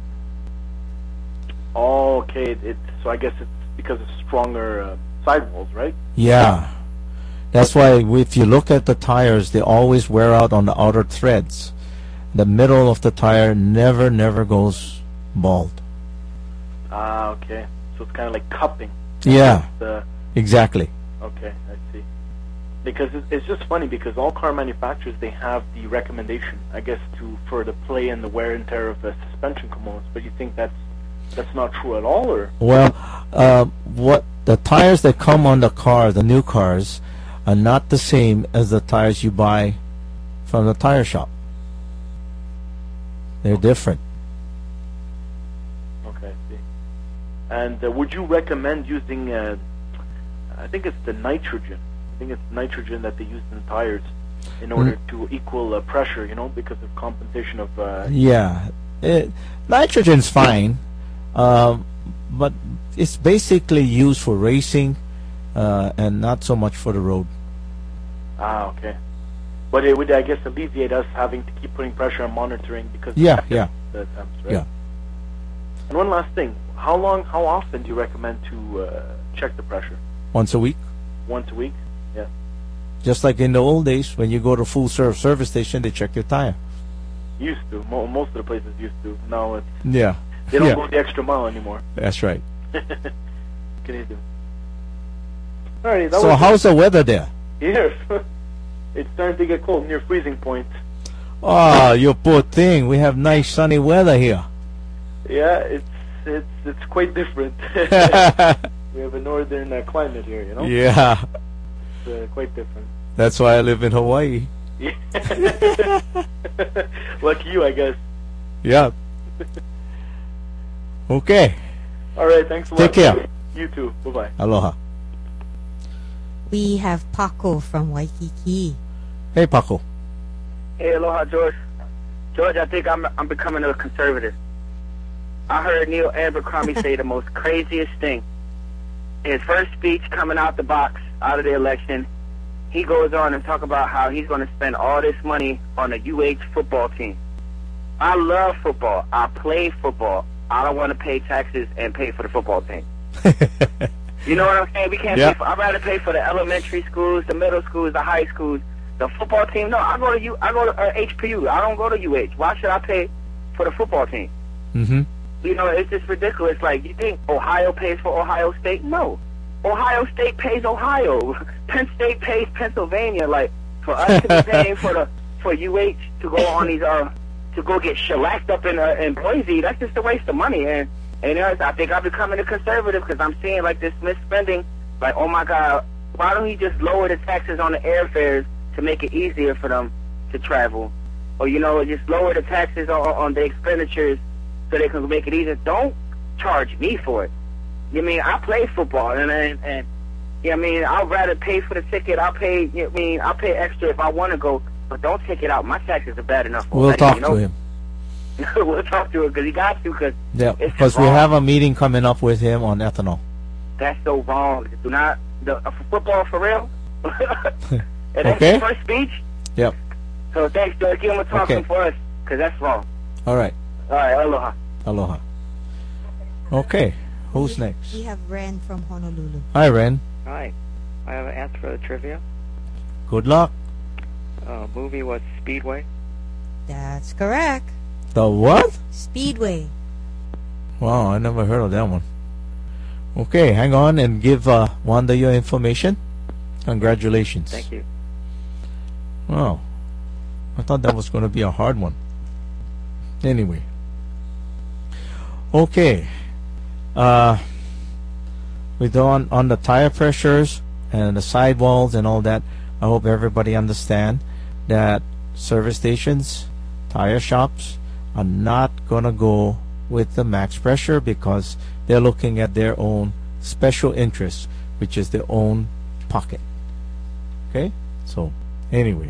Oh, okay. It, it, so I guess it's because of stronger uh, sidewalls, right? Yeah. That's why if you look at the tires, they always wear out on the outer threads. The middle of the tire never, never goes bald. Ah, okay. So it's kind of like cupping. Yeah, The, exactly. okay, I see. Because it, it's just funny because all car manufacturers, they have the recommendation, I guess, to for the play and the wear and tear of uh, suspension components. But you think that's that's not true at all, or? Well, uh, what the tires that come on the car, the new cars, are not the same as the tires you buy from the tire shop. They're different. Okay, I see. And uh, would you recommend using, uh, I think it's the nitrogen. I think it's nitrogen that they use in tires in order Mm. to equal uh, pressure, you know, because of compensation of... Uh, Yeah, it, nitrogen's fine, um, but it's basically used for racing uh, and not so much for the road. Ah, okay. But it would, I guess, alleviate us having to keep putting pressure and monitoring because of Yeah, the yeah. the temps, right? Yeah. And one last thing. How long, how often do you recommend to uh, check the pressure? Once a week. Once a week? Yeah. Just like in the old days, when you go to full serve service station, they check your tire. Used to. Mo- most of the places used to. Now it's, Yeah. they don't Yeah. go the extra mile anymore. That's right. What can you do? Alrighty, that So was how's the weather there? Here. It's starting to get cold, near freezing point. Oh, you poor thing. We have nice sunny weather here. Yeah, it's it's it's quite different. We have a northern uh, climate here, you know? Yeah. It's uh, quite different. That's why I live in Hawaii. Yeah. Lucky you, I guess. Yeah. Okay. All right, thanks a lot. Take care. You too. Bye-bye. Aloha. We have Paco from Waikiki. Hey, Paco. Hey, aloha, George. George, I think I'm I'm becoming a conservative. I heard Neil Abercrombie say the most craziest thing. In his first speech coming out the box, out of the election, he goes on and talk about how he's going to spend all this money on a U H football team. I love football. I play football. I don't want to pay taxes and pay for the football team. You know what I'm saying? We can't Yeah. pay for, I'd rather pay for the elementary schools, the middle schools, the high schools. The football team, no, I go to U, I go to uh, H P U. I don't go to U H. Why should I pay for the football team? Mm-hmm. You know, it's just ridiculous. Like, you think Ohio pays for Ohio State? No. Ohio State pays Ohio. Penn State pays Pennsylvania. Like, for us to be paying for the for U H to go on these uh to go get shellacked up in uh, in Boise, that's just a waste of money. And and uh, I think I'm becoming a conservative because I'm seeing like this misspending. Like, oh my God, why don't he just lower the taxes on the airfares to make it easier for them to travel? Or, you know, just lower the taxes on, on the expenditures so they can make it easier. Don't charge me for it. You know what I mean? I play football, and and, and you know what I mean, I'd rather pay for the ticket. I'll pay. You know what I mean, I'll pay extra if I want to go, but don't take it out. My taxes are bad enough. We'll already, talk you know? to him. We'll talk to him because he got to. Because Yeah, it's because we wrong. have a meeting coming up with him on ethanol. That's so wrong. Do not the uh, football for real. And that's Okay. his first speech. Yep. So thanks, George. Give him a talking Okay. for us because that's wrong. All right. All right, aloha. Aloha. Okay. Who's next? We have Ren from Honolulu. Hi, Ren. Hi. I have an answer for the trivia. Good luck. Uh, movie was Speedway. That's correct. The what? Speedway. Wow, I never heard of that one. Okay, hang on and give uh, Wanda your information. Congratulations. Thank you. Wow. I thought that was going to be a hard one. Anyway. Okay. Uh, with on, on the tire pressures and the sidewalls and all that, I hope everybody understand that service stations, tire shops are not going to go with the max pressure because they're looking at their own special interests, which is their own pocket. Okay? So, anyway.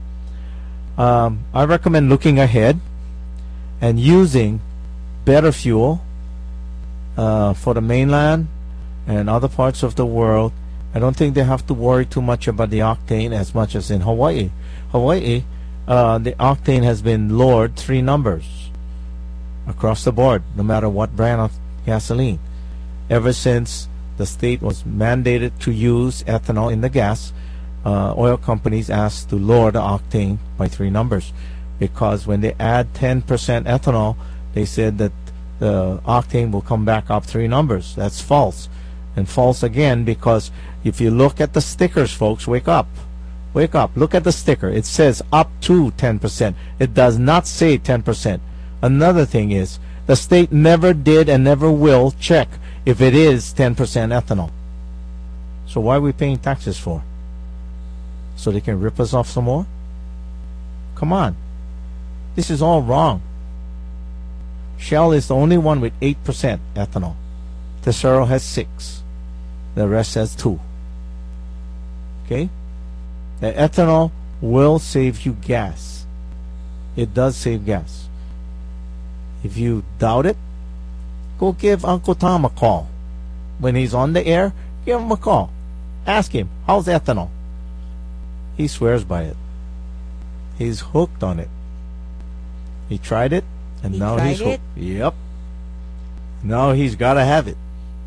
Um, I recommend looking ahead and using better fuel uh, for the mainland and other parts of the world. I don't think they have to worry too much about the octane as much as in Hawaii. Hawaii, uh, the octane has been lowered three numbers across the board, no matter what brand of gasoline. Ever since the state was mandated to use ethanol in the gas, uh, oil companies asked to lower the octane by three numbers, because when they add ten percent ethanol, they said that the octane will come back up three numbers. That's false. And false again, because if you look at the stickers, folks, wake up. Wake up. Look at the sticker. It says up to ten percent. It does not say ten percent. Another thing is, the state never did and never will check if it is ten percent ethanol. So why are we paying taxes for? So they can rip us off some more? Come on. This is all wrong. Shell is the only one with eight percent ethanol. Tesoro has six. The rest has two. Okay? The ethanol will save you gas. It does save gas. If you doubt it, go give Uncle Tom a call. When he's on the air, give him a call. Ask him, how's ethanol? He swears by it. He's hooked on it. He tried it, and He now tried he's it? hooked. Yep. Now he's got to have it.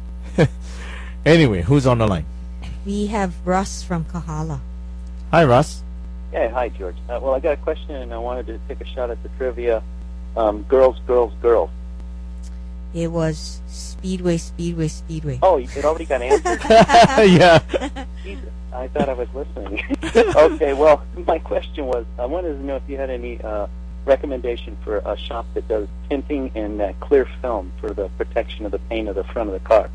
Anyway, who's on the line? We have Russ from Kahala. Hi, Russ. Yeah, hi, George. Uh, well, I got a question, and I wanted to take a shot at the trivia. Um, girls, girls, girls. It was Speedway, Speedway, Speedway. Oh, it already got answered? Yeah. Jesus, I thought I was listening. Okay, well, my question was, I wanted to know if you had any uh, recommendation for a shop that does tinting and uh, clear film for the protection of the paint of the front of the car.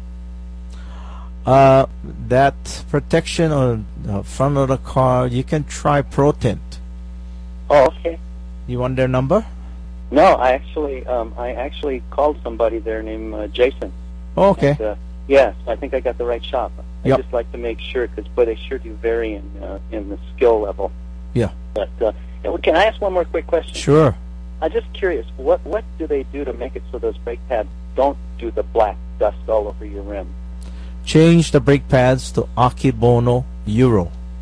Uh, that protection on the front of the car, you can try ProTint. Oh, okay. You want their number? No, I actually, um, I actually called somebody there named uh, Jason. Oh, okay. And, uh, yes, I think I got the right shop. I Yep. just like to make sure, because boy, they sure do vary in uh, in the skill level. Yeah. But uh, yeah, well, can I ask one more quick question? Sure. I'm just curious. What what do they do to make it so those brake pads don't do the black dust all over your rim? Change the brake pads to Akebono Euro.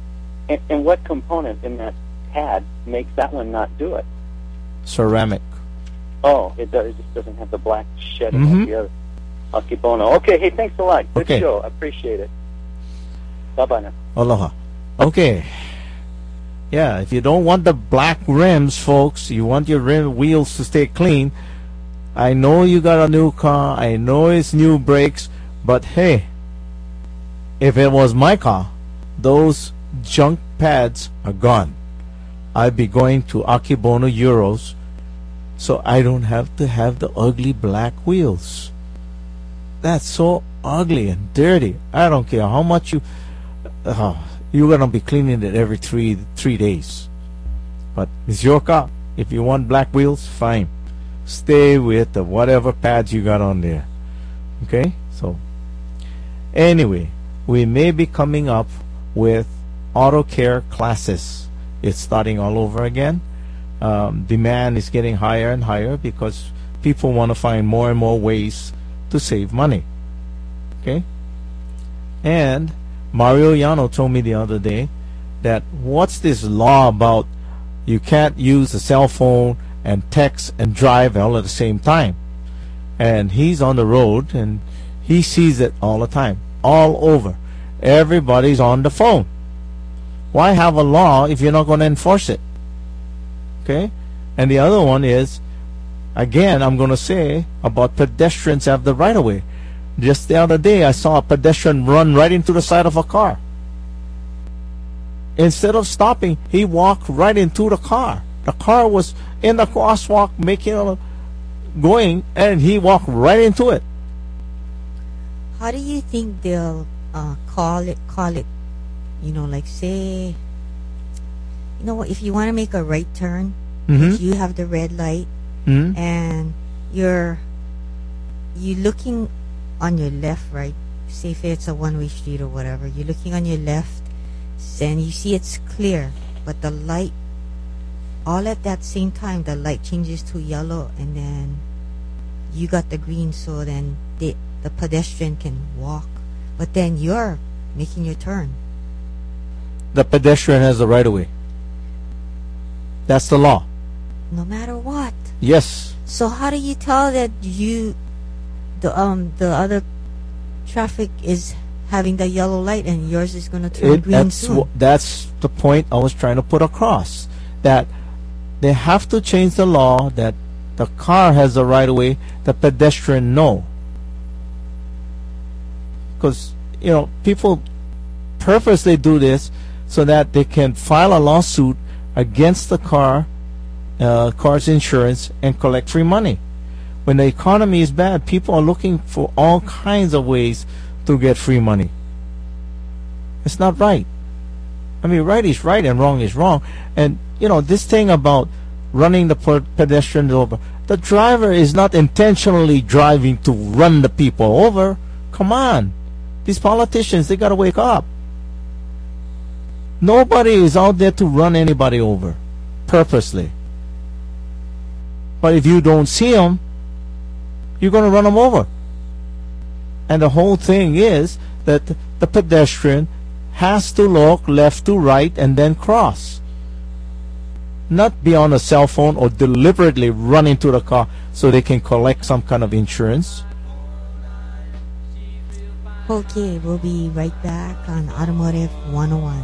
And, and what component in that pad makes that one not do it? Ceramic. Oh, it, does, it just doesn't have the black shedding Mhm. like the other. Akebono. Okay, hey, thanks a lot. Good Okay. show. I appreciate it. Bye-bye now. Aloha. Okay. Yeah, if you don't want the black rims, folks, you want your rim wheels to stay clean. I know you got a new car. I know it's new brakes. But hey, if it was my car, those junk pads are gone. I'd be going to Akebono Euros so I don't have to have the ugly black wheels. That's so ugly and dirty. I don't care how much you... Uh, you're going to be cleaning it every three three days. But it's your car. If you want black wheels, fine. Stay with the whatever pads you got on there. Okay? So, anyway, we may be coming up with auto care classes. It's starting all over again. Um, demand is getting higher and higher because people want to find more and more ways to save money. Okay? And Mario Yano told me the other day that what's this law about you can't use a cell phone and text and drive all at the same time? And he's on the road and he sees it all the time, all over. Everybody's on the phone. Why have a law if you're not going to enforce it? Okay? And the other one is, again, I'm going to say about pedestrians have the right of way. Just the other day, I saw a pedestrian run right into the side of a car. Instead of stopping, he walked right into the car. The car was in the crosswalk making a, going, and he walked right into it. How do you think they'll uh, call it? Call it, you know, like say, you know what? If you want to make a right turn, Mhm. you have the red light, Mhm. and you're you looking on your left, right? Say if it's a one-way street or whatever, you're looking on your left, and you see it's clear, but the light, all at that same time, the light changes to yellow, and then you got the green, so then the the pedestrian can walk, but then you're making your turn. The pedestrian has the right of way. That's the law. No matter what. Yes. So how do you tell that you, the um the other traffic is having the yellow light and yours is going to turn It, green that's soon? wh- that's the point I was trying to put across. That they have to change the law that the car has the right of way, the pedestrian no. Because, you know, people purposely do this so that they can file a lawsuit against the car, uh, car's insurance, and collect free money. When the economy is bad, people are looking for all kinds of ways to get free money. It's not right. I mean, right is right and wrong is wrong. And, you know, this thing about running the per- pedestrians over, the driver is not intentionally driving to run the people over. Come on. These politicians, they got to wake up. Nobody is out there to run anybody over purposely. But if you don't see them, you're going to run them over. And the whole thing is that the pedestrian has to look left to right and then cross. Not be on a cell phone or deliberately run into the car so they can collect some kind of insurance. Okay, we'll be right back on Automotive one oh one.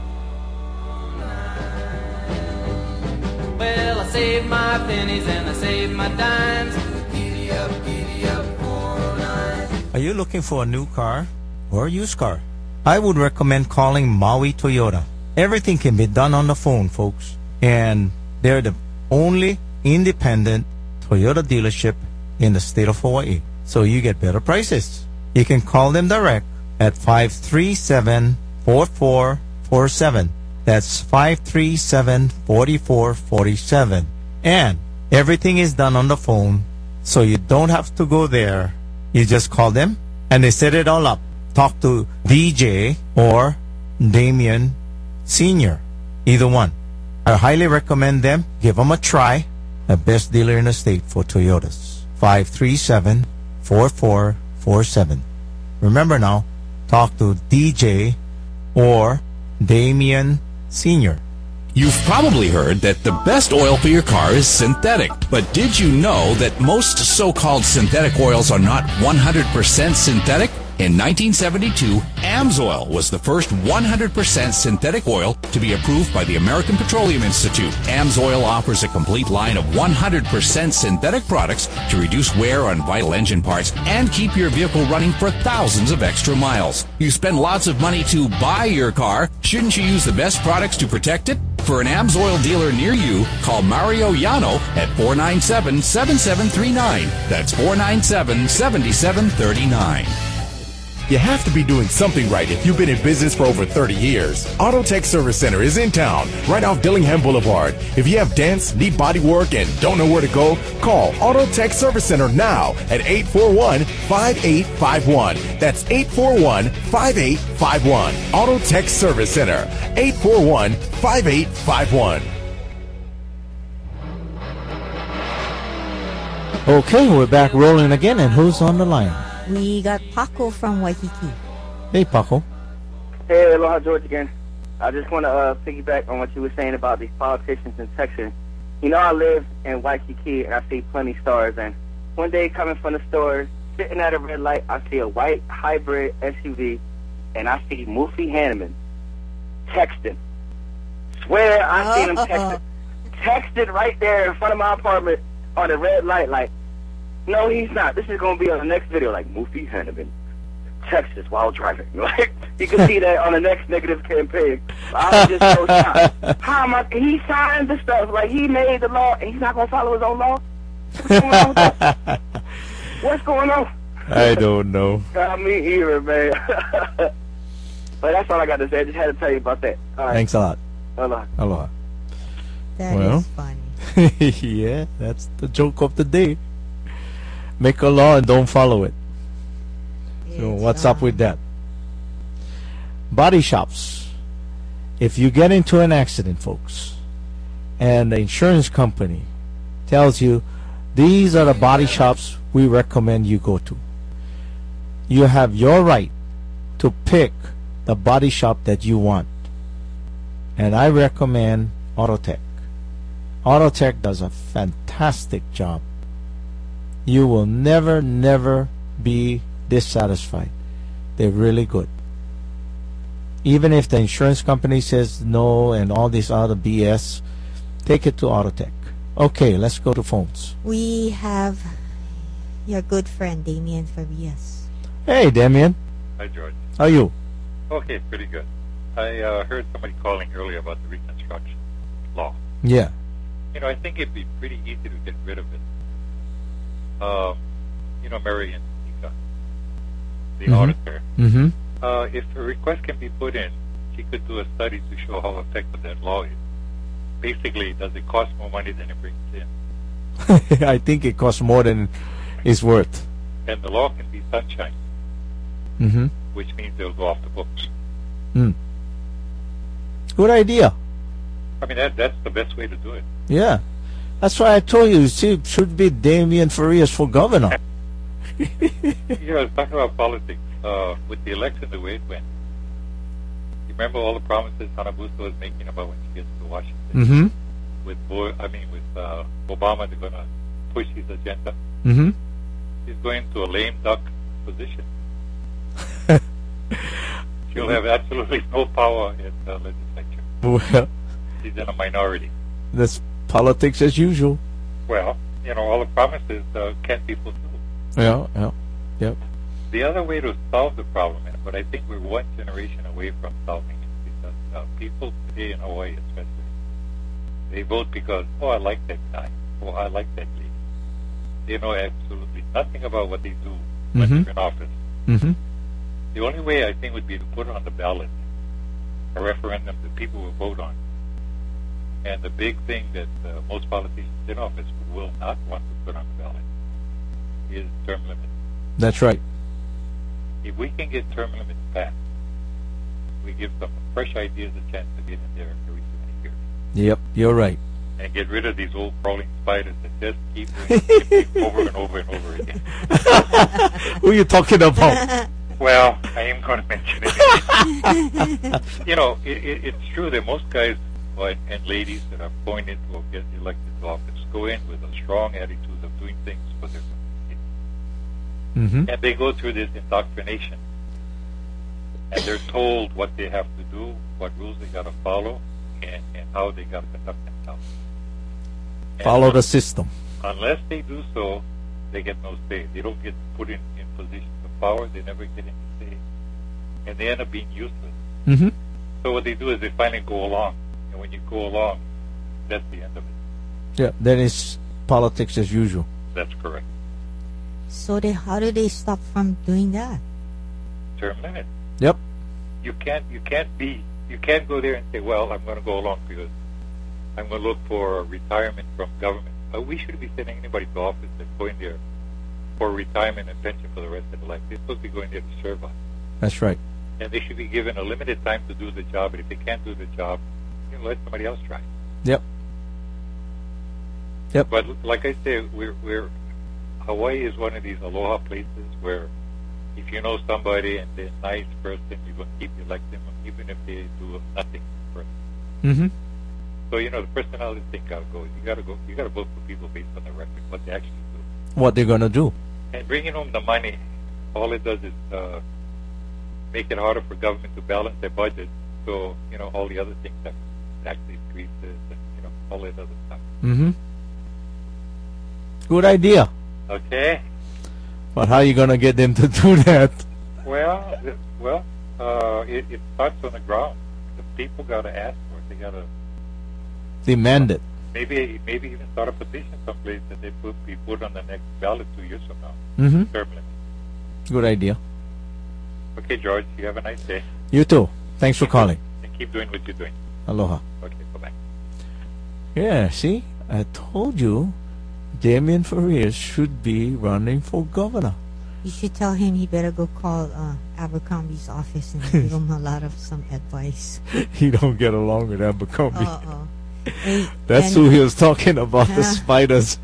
Well, I saved my pennies and I saved my dimes. Giddy up, giddy up, four oh nine. Are you looking for a new car or a used car? I would recommend calling Maui Toyota. Everything can be done on the phone, folks. And they're the only independent Toyota dealership in the state of Hawaii. So you get better prices. You can call them direct at five three seven, four four four seven. That's five three seven, four four four seven. And everything is done on the phone, so you don't have to go there. You just call them, and they set it all up. Talk to D J or Damien Senior, either one. I highly recommend them. Give them a try. The best dealer in the state for Toyotas. five three seven, four four four seven. Remember now, talk to D J or Damien Senior. You've probably heard that the best oil for your car is synthetic. But did you know that most so-called synthetic oils are not one hundred percent synthetic? In nineteen seventy-two, AMSOIL was the first one hundred percent synthetic oil to be approved by the American Petroleum Institute. AMSOIL offers a complete line of one hundred percent synthetic products to reduce wear on vital engine parts and keep your vehicle running for thousands of extra miles. You spend lots of money to buy your car. Shouldn't you use the best products to protect it? For an AMSOIL dealer near you, call Mario Yano at four nine seven, seven seven three nine. That's four nine seven, seven seven three nine. You have to be doing something right if you've been in business for over thirty years. Auto Tech Service Center is in town, right off Dillingham Boulevard. If you have dents, need body work, and don't know where to go, call Auto Tech Service Center now at eight four one, five eight five one. That's eight four one, five eight five one. Auto Tech Service Center, eight four one, five eight five one. Okay, we're back rolling again, and who's on the line? We got Paco from Waikiki. Hey, Paco. Hey, aloha, George again. I just want to uh, piggyback on what you were saying about these politicians in Texas. You know, I live in Waikiki and I see plenty of stars. And one day coming from the store, sitting at a red light, I see a white hybrid S U V and I see Mufi Hanneman texting. Swear I seen him texting. Texted right there in front of my apartment on the red light, like, no, he's not. This is going to be on the next video, like, Mufi Hanneman, Texas, while driving. Like, you can see that on the next negative campaign. I was just so shocked. How am I? He signed the stuff. Like, he made the law, and he's not going to follow his own law? What's going on with that? What's going on? I don't know. Not me either, man. But that's all I got to say. I just had to tell you about that. All right. Thanks a lot. Aloha. Aloha. That well, is funny. Yeah, that's the joke of the day. Make a law and don't follow it. So what's up with that? Body shops. If you get into an accident, folks, and the insurance company tells you these are the body shops we recommend you go to, you have your right to pick the body shop that you want. And I recommend Autotech. Autotech does a fantastic job. You will never, never be dissatisfied. They're really good. Even if the insurance company says no and all this other B S, take it to Autotech. Okay, let's go to phones. We have your good friend, Damien Farias. Hey, Damien. Hi, George. How are you? Okay, pretty good. I uh, heard somebody calling earlier about the Reconstruction Law. Yeah. You know, I think it'd be pretty easy to get rid of it. Um, you know, Marian Ika, the mm-hmm. auditor. Mm-hmm. Uh, if a request can be put in, she could do a study to show how effective that law is. Basically, does it cost more money than it brings in? I think it costs more than it's worth. And the law can be sunshine, mm-hmm. which means they'll go off the books. Mm. Good idea. I mean, that that's the best way to do it. Yeah. That's why I told you, see, it should be Damien Farias for governor. You know, talking about politics, uh, with the election the way it went, you remember all the promises Hanabusa was making about when she gets to Washington? Mm-hmm. With, Bo- I mean, with uh, Obama, they're going to push his agenda. Mm-hmm. She's going to a lame duck position. She'll have absolutely no power in the legislature. Well, she's in a minority. That's politics as usual. Well, you know, all the promises uh, can't be fulfilled. Yeah, yeah, yep. The other way to solve the problem, but I think we're one generation away from solving it, because uh, people today in Hawaii especially, they vote because, oh, I like that guy, oh, I like that lady. They know absolutely nothing about what they do when mm-hmm. they're in office. Mm-hmm. The only way, I think, would be to put it on the ballot, a referendum that people will vote on. And the big thing that uh, most politicians in office will not want to put on the ballot is term limits. That's right. If we can get term limits passed, we give some fresh ideas a chance to get in there every so many years. Yep, you're right. And get rid of these old crawling spiders that just keep doing over and over and over again. Who are you talking about? Well, I am going to mention it. You know, it, it, it's true that most guys and, and ladies that are appointed or get elected to office go in with a strong attitude of doing things for their community. Mm-hmm. And they go through this indoctrination. And they're told what they have to do, what rules they got to follow, and, and how they got to conduct themselves. And Follow the system. Unless they do so, they get no say. They don't get put in, in positions of power. They never get any say. And they end up being useless. Mm-hmm. So what they do is they finally go along. And when you go along, that's the end of it. Yeah, then it's politics as usual. That's correct. So they, how do they stop from doing that? Term limit. Yep. You can't. You can't be. You can't go there and say, "Well, I'm going to go along because I'm going to look for a retirement from government." Uh, we shouldn't be sending anybody to office that's going there for retirement and pension for the rest of their life. They're supposed to be going there to serve us. That's right. And they should be given a limited time to do the job. And if they can't do the job, you know, let somebody else try. Yep. Yep. But like I say, we're we're Hawaii is one of these aloha places where if you know somebody and they're a nice person, you're going to keep electing them, even if they do nothing for us. Mm-hmm. So you know the personality thing got to go. You got to go. You got to vote for people based on the record, what they actually do. What they're gonna do. And bringing home the money, all it does is uh, make it harder for government to balance their budget. So you know all the other things that actually increases and you know all that other stuff. Mm-hmm. Good idea. Okay. But how are you gonna get them to do that? Well, it, well, uh, it, it starts on the ground. The people got to ask for it. They got to Demand it. maybe maybe even start a petition someplace that they put be put on the next ballot two years from now. Mm-hmm. Term limit. Good idea. Okay, George. You have a nice day. You too. Thanks for calling. And keep doing what you're doing. Aloha. Okay. Bye bye. Yeah, see, I told you, Damian Farias should be running for governor. You should tell him he better go call uh, Abercrombie's office and give him a lot of some advice. He don't get along with Abercrombie. Uh-oh. Hey, That's and- who he was talking about, the Yeah. spiders.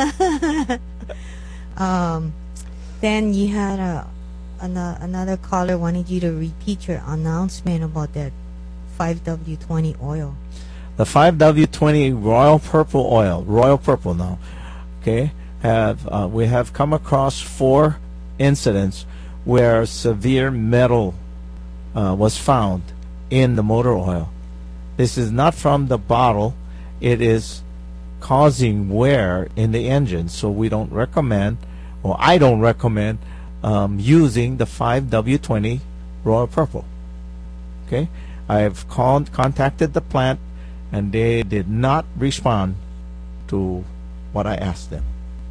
um, then you had a, an- another caller wanted you to repeat your announcement about that five W twenty oil. The five W twenty Royal Purple oil, Royal Purple now, okay, have uh, we have come across four incidents where severe metal uh, was found in the motor oil. This is not from the bottle. It is causing wear in the engine, so we don't recommend, or I don't recommend, um, using the five W twenty Royal Purple. Okay, I have called, contacted the plant, and they did not respond to what I asked them.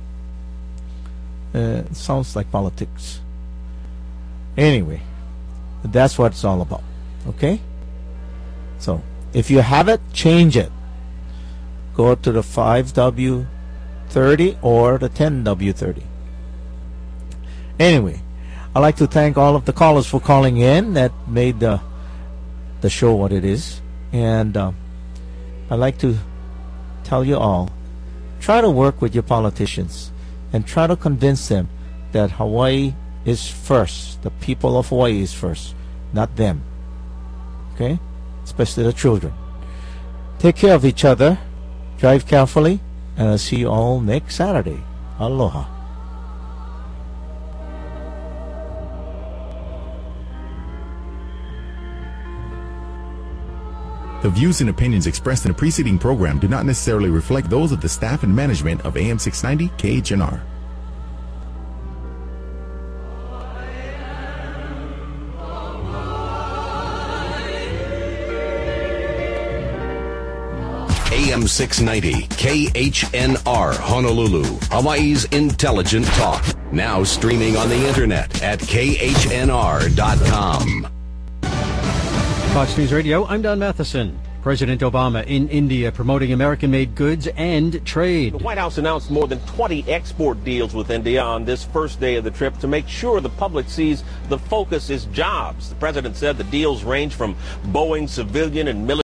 Uh, it sounds like politics. Anyway, that's what it's all about. Okay? So, if you have it, change it. Go to the five W thirty or the ten W thirty. Anyway, I'd like to thank all of the callers for calling in that made the, the show what it is. And uh, I'd like to tell you all, try to work with your politicians and try to convince them that Hawaii is first. The people of Hawaii is first, not them. Okay? Especially the children. Take care of each other. Drive carefully. And I'll see you all next Saturday. Aloha. The views and opinions expressed in the preceding program do not necessarily reflect those of the staff and management of A M six ninety K H N R. A M six ninety K H N R Honolulu, Hawaii's intelligent talk. Now streaming on the internet at K H N R dot com. Fox News Radio, I'm Don Matheson. President Obama in India promoting American-made goods and trade. The White House announced more than twenty export deals with India on this first day of the trip to make sure the public sees the focus is jobs. The president said the deals range from Boeing civilian and military